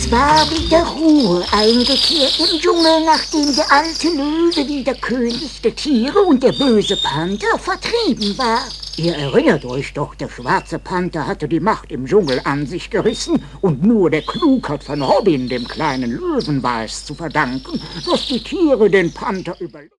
Es war wieder Ruhe eingekehrt im Dschungel, nachdem der alte Löwe wieder König der Tiere und der böse Panther vertrieben war. Ihr erinnert euch doch, der schwarze Panther hatte die Macht im Dschungel an sich gerissen und nur der Klugheit von Robin, dem kleinen Löwen, war es zu verdanken, dass die Tiere den Panther überlebten.